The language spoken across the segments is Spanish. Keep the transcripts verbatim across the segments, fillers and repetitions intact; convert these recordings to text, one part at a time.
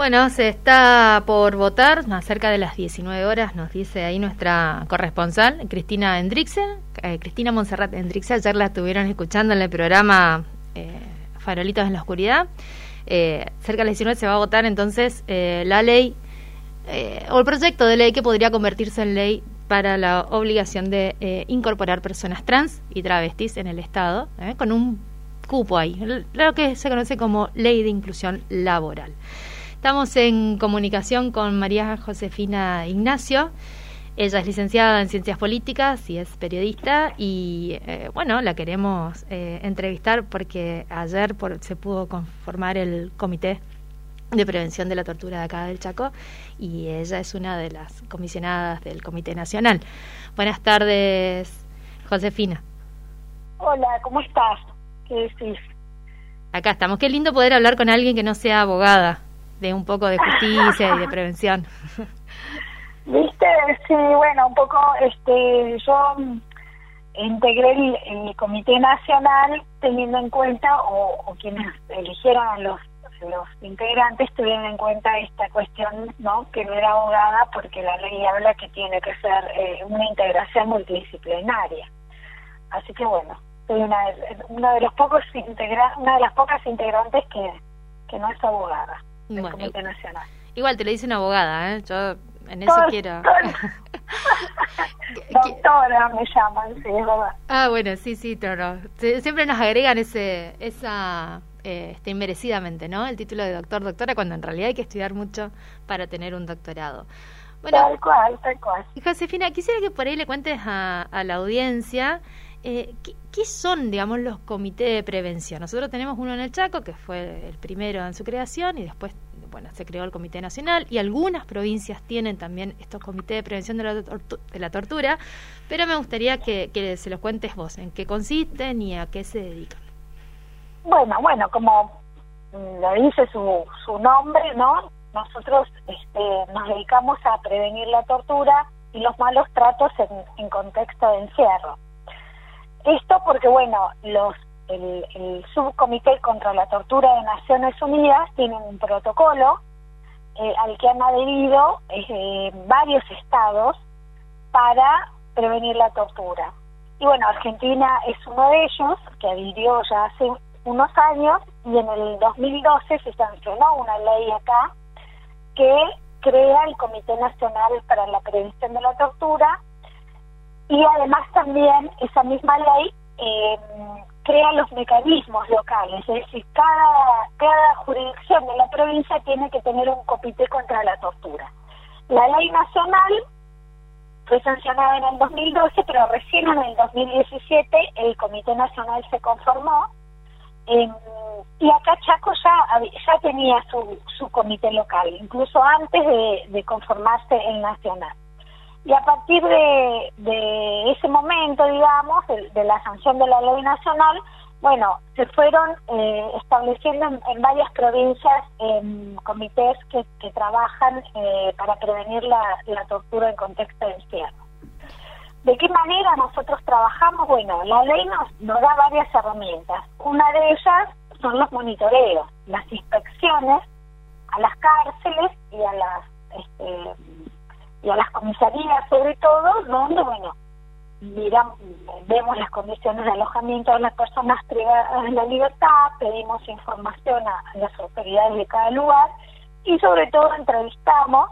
Bueno, se está por votar a cerca de las diecinueve horas, nos dice ahí nuestra corresponsal, Cristina Hendrixen. Eh, Cristina Montserrat Hendrixen, ayer la estuvieron escuchando en el programa eh, Farolitos en la Oscuridad. Eh, cerca de las diecinueve se va a votar entonces eh, la ley, eh, o el proyecto de ley que podría convertirse en ley para la obligación de eh, incorporar personas trans y travestis en el Estado, eh, con un cupo ahí, lo que se conoce como Ley de Inclusión Laboral. Estamos en comunicación con María Josefina Ignacio. Ella es licenciada en Ciencias Políticas y es periodista y, eh, bueno, la queremos eh, entrevistar porque ayer por, se pudo conformar el Comité de Prevención de la Tortura de acá del Chaco y ella es una de las comisionadas del Comité Nacional. Buenas tardes, Josefina. Hola, ¿cómo estás? ¿Qué decís? Acá estamos. Qué lindo poder hablar con alguien que no sea abogada, de un poco de justicia y de prevención. Viste, sí, bueno, un poco, este, yo integré el, el Comité Nacional teniendo en cuenta, o, o quienes eligieron a los, los integrantes tuvieron en cuenta esta cuestión, ¿no? Que no era abogada porque la ley habla que tiene que ser eh, una integración multidisciplinaria. Así que bueno, soy una de, una de los pocos integra, una de las pocas integrantes que, que no es abogada. Bueno, Comité Nacional. Igual te lo dice una abogada, ¿eh? Yo en eso todo, quiero... Todo... Doctora me llaman, sí, es verdad. Ah, bueno, sí, sí, no, no. Siempre nos agregan ese esa eh, este, inmerecidamente, ¿no? El título de doctor, doctora, cuando en realidad hay que estudiar mucho para tener un doctorado. Bueno, tal cual, tal cual. Josefina, quisiera que por ahí le cuentes a, a la audiencia eh, ¿qué, qué son, digamos, los comités de prevención. Nosotros tenemos uno en el Chaco, que fue el primero en su creación, y después, bueno, se creó el Comité Nacional, y algunas provincias tienen también estos comités de prevención de la, tortu- de la tortura, pero me gustaría que, que se los cuentes vos, en qué consisten y a qué se dedican. Bueno, bueno, como lo dice su, su nombre, ¿no? Nosotros este, nos dedicamos a prevenir la tortura y los malos tratos en, en contexto de encierro. Esto porque, bueno, los el, el Subcomité contra la Tortura de Naciones Unidas tiene un protocolo eh, al que han adherido eh, varios estados para prevenir la tortura. Y bueno, Argentina es uno de ellos, que adhirió ya hace unos años, y en el dos mil doce se sancionó una ley acá que crea el Comité Nacional para la Prevención de la Tortura, y además también esa misma ley eh, crea los mecanismos locales, es decir, cada, cada jurisdicción de la provincia tiene que tener un comité contra la tortura. La ley nacional fue sancionada en el dos mil doce, pero recién en el dos mil diecisiete el Comité Nacional se conformó, eh, y acá Chaco ya, ya tenía su, su comité local, incluso antes de, de conformarse el nacional. Y a partir de, de ese momento, digamos, de, de la sanción de la ley nacional, bueno, se fueron eh, estableciendo en, en varias provincias eh, comités que, que trabajan eh, para prevenir la, la tortura en contexto de encierro. ¿De qué manera nosotros trabajamos? Bueno, la ley nos, nos da varias herramientas. Una de ellas son los monitoreos, las inspecciones a las cárceles y a las... Este, y a las comisarías sobre todo, donde, bueno, miramos, vemos las condiciones de alojamiento de las personas privadas de la libertad, pedimos información a, a las autoridades de cada lugar y sobre todo entrevistamos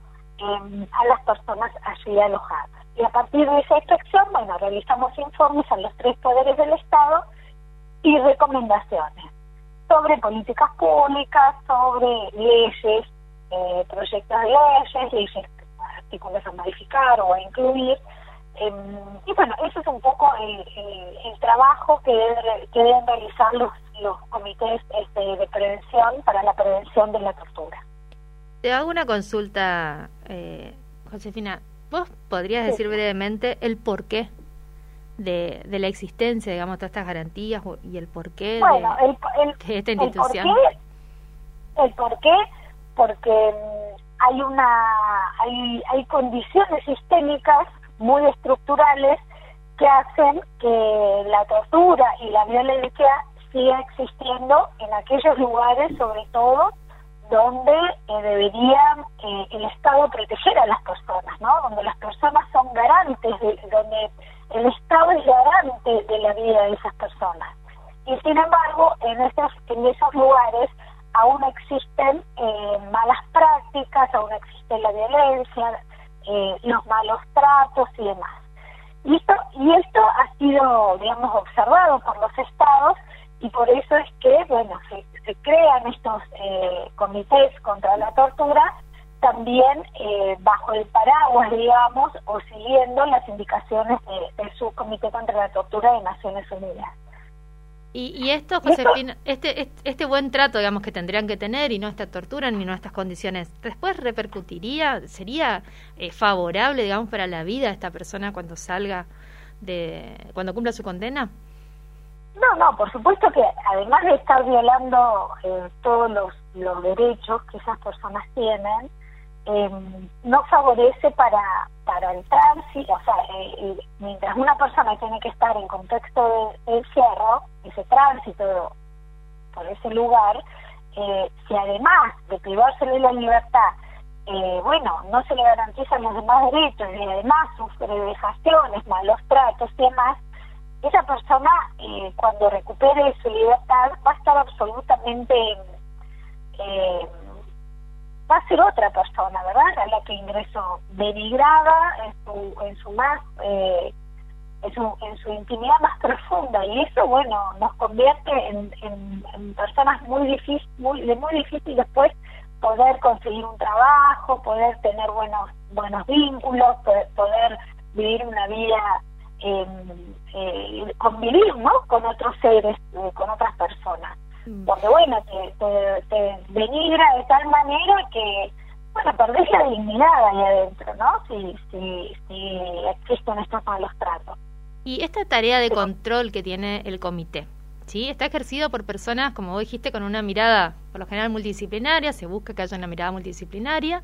eh, a las personas allí alojadas. Y a partir de esa inspección, bueno, realizamos informes a los tres poderes del Estado y recomendaciones sobre políticas públicas, sobre leyes, eh, proyectos de leyes, leyes artículos a modificar o a incluir, eh, y bueno, ese es un poco el, el, el trabajo que, debe, que deben realizar los, los comités este, de prevención para la prevención de la tortura. Te hago una consulta, eh, Josefina. ¿Vos podrías sí. decir brevemente el porqué de, de la existencia, digamos, de todas estas garantías y el porqué bueno, de, el, el, de esta institución? El porqué, el porqué porque hay una hay, hay condiciones sistémicas muy estructurales que hacen que la tortura y la violencia siga existiendo en aquellos lugares, sobre todo donde eh, debería eh, el Estado proteger a las personas, ¿no? Donde las personas son garantes, de, donde el Estado es garante de la vida de esas personas. Y sin embargo, en esos, en esos lugares aún existen eh, malas prácticas, aún existe la violencia, eh, los malos tratos y demás. Y esto, y esto ha sido, digamos, observado por los estados, y por eso es que, bueno, se, se crean estos eh, comités contra la tortura, también eh, bajo el paraguas, digamos, o siguiendo las indicaciones de, del Subcomité contra la Tortura de Naciones Unidas. Y, y esto, Josefina, este, este este buen trato, digamos, que tendrían que tener, y no esta tortura ni no estas condiciones, ¿después repercutiría, sería eh, favorable, digamos, para la vida de esta persona cuando salga, de cuando cumpla su condena? No, no, por supuesto que además de estar violando eh, todos los, los derechos que esas personas tienen, eh, no favorece para para el tránsito, o sea, eh, mientras una persona tiene que estar en contexto de, de encierro, ese tránsito por ese lugar, eh, si además de privárselo de la libertad, eh, bueno, no se le garantizan los demás derechos y además sufre vejaciones, malos tratos y demás, esa persona eh, cuando recupere su libertad va a estar absolutamente eh, va a ser otra persona, ¿verdad? A la que ingresó denigrada en su, en su más eh, en su, en su intimidad más profunda, y eso, bueno, nos convierte en, en, en personas muy difícil, muy, de muy difícil después poder conseguir un trabajo, poder tener buenos buenos vínculos, poder, poder vivir una vida, eh, eh, convivir, ¿no?, con otros seres, eh, con otras personas. Porque, bueno, te, te, te denigra de tal manera que, bueno, perdés la dignidad ahí adentro, ¿no? Si, si, si existen estos malos tratos. Y esta tarea de control que tiene el comité, ¿sí?, está ejercido por personas, como vos dijiste, con una mirada, por lo general, multidisciplinaria, se busca que haya una mirada multidisciplinaria,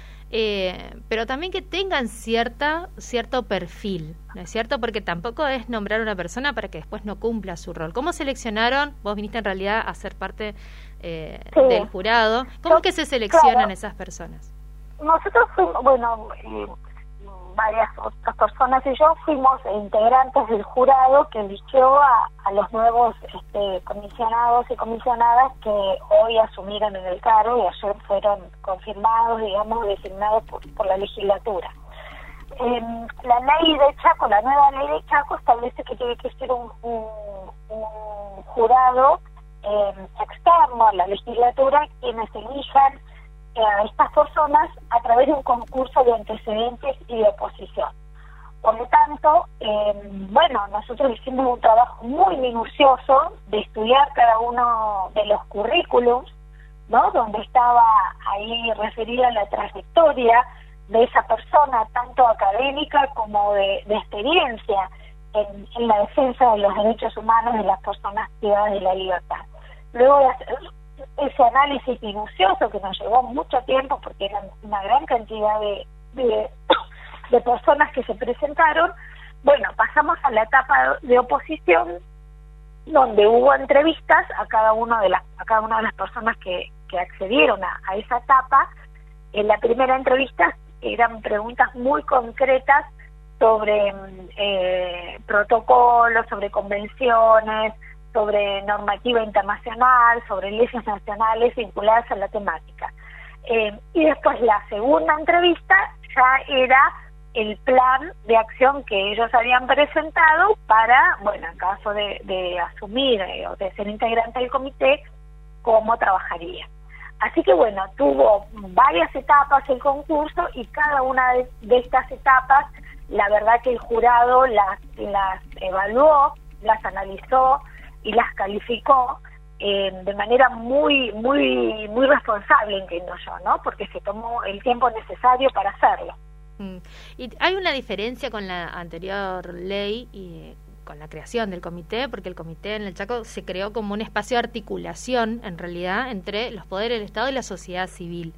eh, pero también que tengan cierta cierto perfil, ¿no es cierto? Porque tampoco es nombrar a una persona para que después no cumpla su rol. ¿Cómo seleccionaron? Vos viniste en realidad a ser parte eh, sí. del jurado. ¿Cómo es que se seleccionan claro. esas personas? Nosotros fuimos, bueno, eh, varias otras personas y yo fuimos integrantes del jurado que eligió a, a los nuevos este, comisionados y comisionadas que hoy asumieron en el cargo y ayer fueron confirmados, digamos, designados por, por la legislatura. Eh, la ley de Chaco, la nueva ley de Chaco establece que tiene que ser un, un, un jurado eh, externo a la legislatura quienes elijan a estas personas a través de un concurso de antecedentes y de oposición. Por lo tanto, eh, bueno, nosotros hicimos un trabajo muy minucioso de estudiar cada uno de los currículums, ¿no?, donde estaba ahí referida la trayectoria de esa persona, tanto académica como de, de experiencia en, en la defensa de los derechos humanos de las personas privadas de la libertad. Luego de hacer ese análisis minucioso que nos llevó mucho tiempo porque eran una gran cantidad de, de, de personas que se presentaron, bueno, pasamos a la etapa de oposición donde hubo entrevistas a cada uno de las a cada una de las personas que, que accedieron a, a esa etapa. En la primera entrevista eran preguntas muy concretas sobre eh, protocolos, sobre convenciones, sobre normativa internacional, sobre leyes nacionales vinculadas a la temática. Eh, y después la segunda entrevista ya era el plan de acción que ellos habían presentado para, bueno, en caso de, de asumir eh, o de ser integrante del comité, cómo trabajaría. Así que, bueno, tuvo varias etapas el concurso y cada una de, de estas etapas, la verdad que el jurado las, las evaluó, las analizó y las calificó eh, de manera muy muy muy responsable, entiendo yo, ¿no? Porque se tomó el tiempo necesario para hacerlo. Mm. Y hay una diferencia con la anterior ley y con la creación del comité, porque el comité en el Chaco se creó como un espacio de articulación, en realidad, entre los poderes del Estado y la sociedad civil.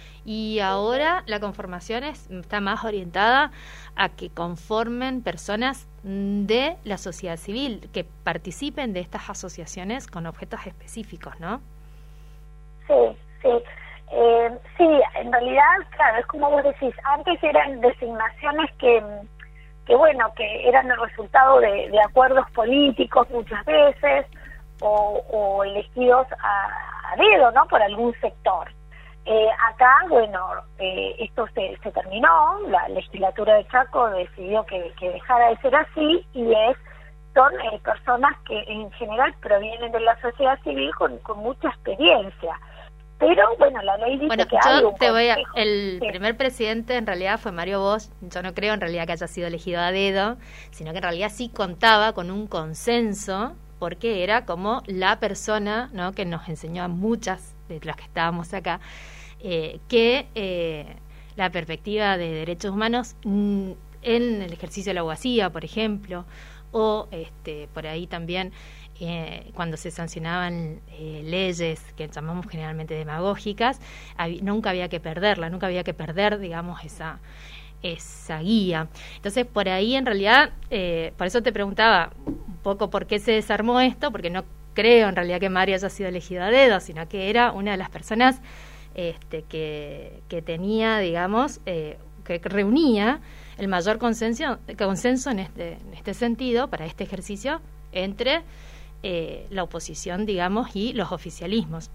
Y ahora la conformación es, está más orientada a que conformen personas de la sociedad civil, que participen de estas asociaciones con objetos específicos, ¿no? Sí, sí. Eh, sí, en realidad, claro, es como vos decís, antes eran designaciones que, que bueno, que eran el resultado de, de acuerdos políticos muchas veces, o, o elegidos a, a dedo, ¿no?, por algún sector. Eh, acá, bueno, eh, esto se, se terminó, la legislatura de Chaco decidió que, que dejara de ser así, y es son eh, personas que en general provienen de la sociedad civil con, con mucha experiencia. Pero, bueno, la ley dice bueno, que yo hay un te voy a, consejo. el Sí. primer presidente en realidad fue Mario Bosch. Yo no creo en realidad que haya sido elegido a dedo, sino que en realidad sí contaba con un consenso, porque era como la persona, ¿no?, que nos enseñó a muchas de las que estábamos acá, eh, que eh, la perspectiva de derechos humanos mm, en el ejercicio de la abogacía, por ejemplo, o este por ahí también eh, cuando se sancionaban eh, leyes que llamamos generalmente demagógicas, hab- nunca había que perderla, nunca había que perder, digamos, esa esa guía. Entonces, por ahí en realidad, eh, por eso te preguntaba un poco por qué se desarmó esto, porque no creo en realidad que Mario haya sido elegido a dedo, sino que era una de las personas este, que, que tenía, digamos, eh, que reunía el mayor consenso, consenso en este, en este sentido, para este ejercicio, entre eh, la oposición, digamos, y los oficialismos.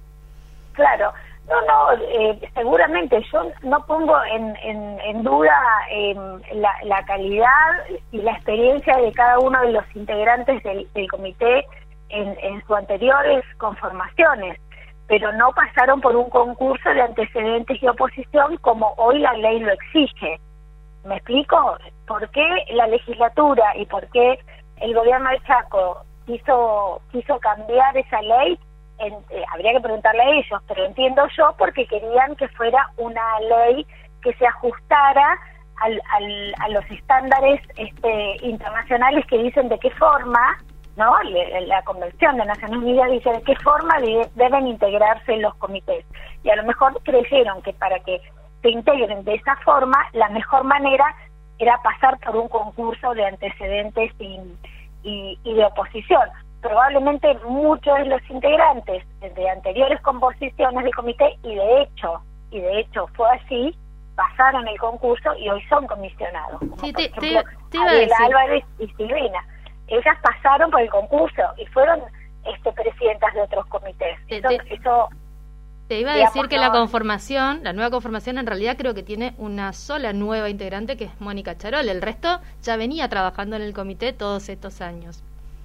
Claro, no, no, eh, seguramente yo no pongo en, en, en duda eh, la, la calidad y la experiencia de cada uno de los integrantes del, del comité en, en sus anteriores conformaciones, pero no pasaron por un concurso de antecedentes y oposición como hoy la ley lo exige. ¿Me explico? ¿Por qué la legislatura y por qué el gobierno de Chaco quiso, quiso cambiar esa ley? En, eh, habría que preguntarle a ellos, pero entiendo yo porque querían que fuera una ley que se ajustara al, al, a los estándares este, internacionales que dicen de qué forma, ¿no? Le, la Convención de Naciones Unidas dice de qué forma de, deben integrarse los comités. Y a lo mejor creyeron que para que se integren de esa forma, la mejor manera era pasar por un concurso de antecedentes y, y, y de oposición. Probablemente muchos de los integrantes de anteriores composiciones del comité, y de hecho, y de hecho fue así, pasaron el concurso y hoy son comisionados. Como Sí, por te, ejemplo, te, te iba a Ariela decir. Álvarez y Silvina. Ellas pasaron por el concurso y fueron este, presidentas de otros comités. Te, Eso, te, eso te iba a digamos, decir que no, la conformación, la nueva conformación en realidad creo que tiene una sola nueva integrante, que es Mónica Charol. El resto ya venía trabajando en el comité todos estos años.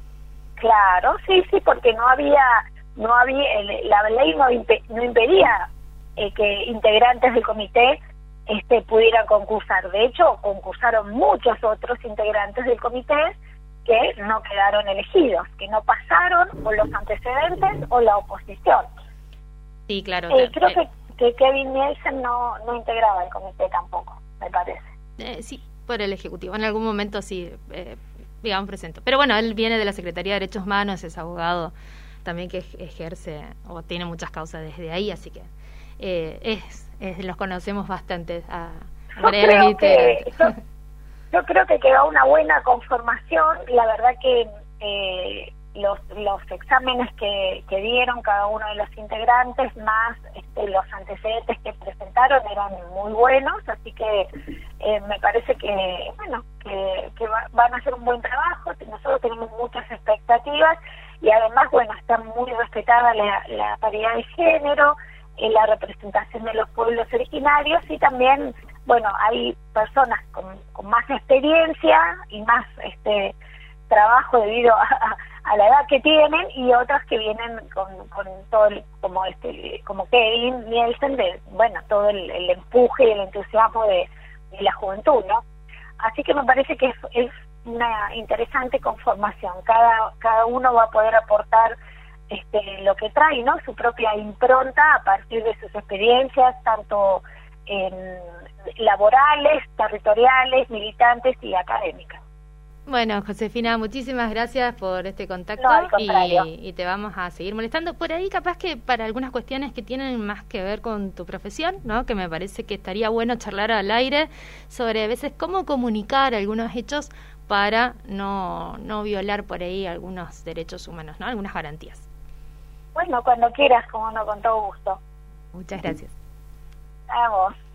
Claro, sí, sí, porque no había, no había, el, la ley no, impe, no impedía eh, que integrantes del comité este, pudieran concursar. De hecho, concursaron muchos otros integrantes del comité que no quedaron elegidos, que no pasaron o los antecedentes o la oposición. Sí, claro. Eh, creo eh, que, que Kevin Nielsen no, no integraba el comité tampoco, me parece. Eh, sí, por el Ejecutivo. En algún momento sí, eh, digamos, presento. Pero bueno, él viene de la Secretaría de Derechos Humanos, es abogado también que ejerce o tiene muchas causas desde ahí, así que eh, es, es los conocemos bastante a, a yo, creo que, yo, yo creo que quedó una buena conformación. La verdad que eh, los, los exámenes que, que dieron cada uno de los integrantes, más este, los antecedentes que presentaron, eran muy buenos, así que eh, me parece que, bueno, que, que va, van a hacer un buen trabajo. Nosotros tenemos muchas expectativas y además, bueno, está muy respetada la, la paridad de género, eh, la representación de los pueblos originarios, y también, bueno, hay personas con, con más experiencia y más este trabajo debido a, a, a la edad que tienen, y otras que vienen con, con todo el, como este como Kevin Nielsen, de, bueno, todo el, el empuje y el entusiasmo de, de la juventud, ¿no? Así que me parece que es, es una interesante conformación. Cada cada uno va a poder aportar este lo que trae, ¿no? Su propia impronta a partir de sus experiencias, tanto en laborales, territoriales, militantes y académicas. Bueno, Josefina, muchísimas gracias por este contacto. No, al contrario. y, y te vamos a seguir molestando. Por ahí capaz que para algunas cuestiones que tienen más que ver con tu profesión, ¿no? Que me parece que estaría bueno charlar al aire sobre a veces cómo comunicar algunos hechos para no, no violar por ahí algunos derechos humanos, ¿no? Algunas garantías. Bueno, cuando quieras, como no, con todo gusto. Muchas gracias. A vos.